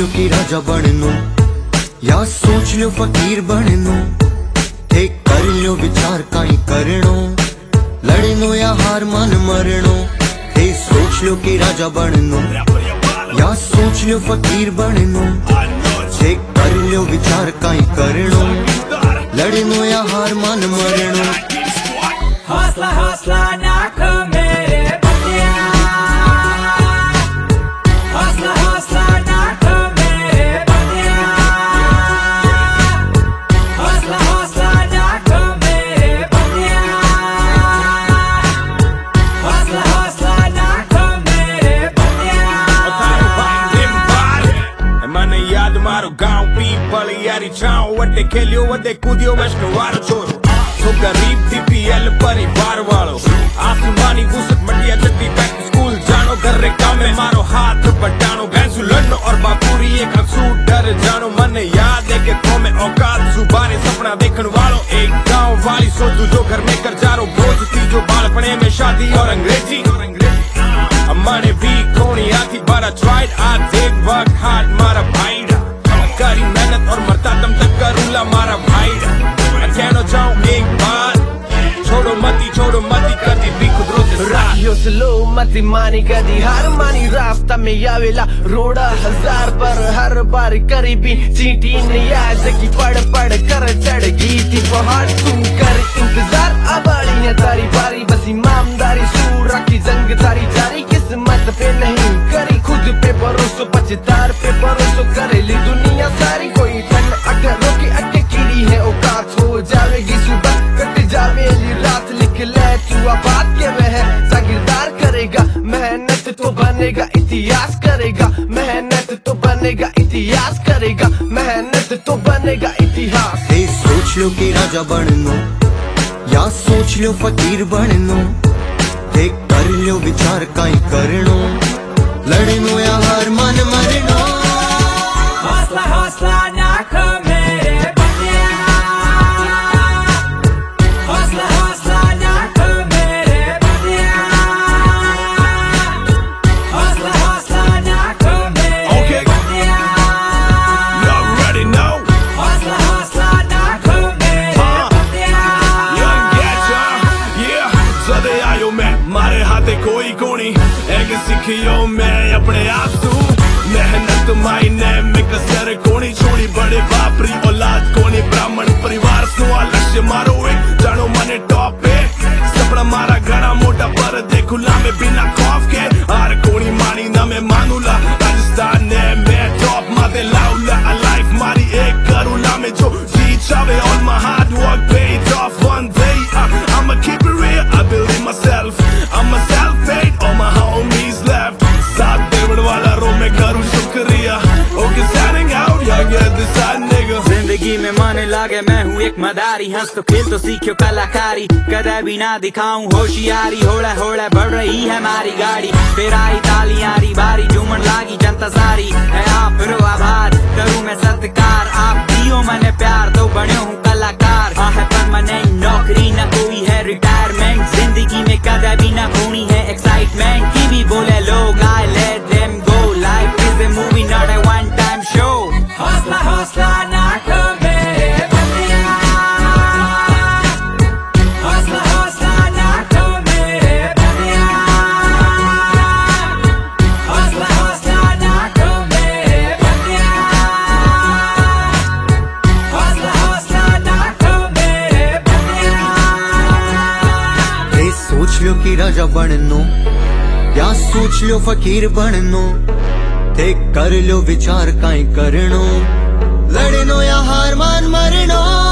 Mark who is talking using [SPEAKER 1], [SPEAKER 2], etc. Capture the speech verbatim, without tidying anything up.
[SPEAKER 1] कि राजा बननो या सोच लो फकीर बननो, थे कर लो विचार काई करनो, लड़नो या हार मान मरनो। थे सोच लो कि राजा बननो या सोच लो फकीर बननो, थे कर लो विचार काई करनो, लड़नो या हार मान मरनो।
[SPEAKER 2] हौसला हौसला ना खो मेरे बंदिया, हौसला हौसला ना खो मेरे बंदिया, हौसला हौसला ना खो मेरे बंदिया, हौसला हौसला ना खो मेरे बंदिया।
[SPEAKER 3] મને યાદ મારો ગાંવ પીપલ યારી છાંવ વટે ખેલ્યો વટે કૂદ્યો વૈષ્ણવ વાળો છોરો, તો ગરીબ બીપીએલ પરિવાર વાળો, આસમાની ઘૂસટ મટિયા જતી બેક સ્કૂલ જાણો ઘરે કામે મારો હાથ બટાણો, ભેંસુ લડનો और बापूरी एक सूट डर जानो। મને યાદ है कि કોમે औकात जुबाने सपना देखण वालो, एक गांव वाली सोचू जो घर में करजारो बोझ थी, जो बालपणे में शादी और अंग्रेजी। મને भी कोनी आती बारा ट्राइड आज एक वक्त हाथ मारा भाईडा, करी मेहनत और मरता दम तक करूंगा मारा भाईडा। कहना चाहूं एक बात, छोड़ो मती छोड़ो मती कदी भी खुदरो से
[SPEAKER 4] राखियो स्लो मती मानी कदी हार मानी, रास्ता में आवेला रोड़ा हजार पर हर बार करीबी चींटी नियाज की पढ़ पढ़ कर चढ़ गई थी पहाड़, तू कर इंतजार अबाड़ी है तारी बारी, बस ईमानदारी सूर रखी जंग तारी जारी, किस्मत पे नहीं करी खुद पे भरोसो, पचतार पे भरोसो करेली दुनिया सारी। कोई ठन अगर रोके अटके कीड़ी है औकात हो जावेगी सुबह कट जावेली रात, लिख ले तू बात के वह जागीरदार करेगा, मेहनत तो बनेगा इतिहास करेगा, मेहनत तो बनेगा इतिहास करेगा, मेहनत तो बनेगा इतिहास।
[SPEAKER 1] थे सोच लो कि राजा बननो या सोच लो फकीर बननो, थे कर लो विचार काई करनो, लड़नो या हार मान मरनो।
[SPEAKER 2] हौसला हौसला ना खो मेरे बंदिया, हौसला हौसला ना खो मेरे बंदिया, हौसला हौसला ना खो मेरे बंदिया,
[SPEAKER 3] You already know,
[SPEAKER 2] हौसला हौसला ना खो मेरे बंदिया।
[SPEAKER 3] young getcha, yeah, सदे आयो मैं मारे हाथे कोई कोनी, एक सीखियो मैं अपने आप तू, मेहनत मायने में कसर कोनी छोड़ी, बड़े बापरी औलाद कोनी, ब्राह्मण परिवार सो लक्ष्य मारो एक जानो मने टॉप पे, सपना मारा घना मोटा पर देखूला में बिना खौफ के, हार कोनी मानी ना मैं मानूला, राजस्थान ने मैं टॉप माते लाऊला, लाइफ मारी एक करूला में जो जीत जावे, all my hard work paid off one day, uh, I'ma keep it real, I believe myself, I'm a self-made, all my homies left, साथ देवड़ वाला रो मैं करूँ शुक्रिया, okay signing out, yeah get this side nigga।
[SPEAKER 5] जिंदगी में मन लागे मैं हूँ एक मदारी, हंस तो खेल तो सीखो कलाकारी, कदे भी ना दिखाऊं होशियारी, होड़ा होड़ा बढ़ रही है हमारी गाड़ी, फिर आई तालियारी बारी, झूमन लागी जनता सारी, है आप रो आभार करूँ मैं सत्कार, आप दियो मैंने प्यार तो बने हूँ कलाकार, हाँ है परमानेंट नौकरी ना कोई है रिटायरमेंट, जिंदगी में कदे भी ना होनी है एक्साइटमेंट, की भी बोले लोग I let them go, life is a movie not a one time show।
[SPEAKER 2] हौसला हौसला ना खो मेरे बंदिया, हौसला हौसला ना खो मेरे बंदिया, हौसला हौसला ना खो मेरे बंदिया, हौसला हौसला ना खो मेरे बंदिया।
[SPEAKER 1] थे सोच लो कि राजा बननो या सोच लो फकीर बननो, थे कर लो विचार काई करनो, लड़नो या हार मान मरनो।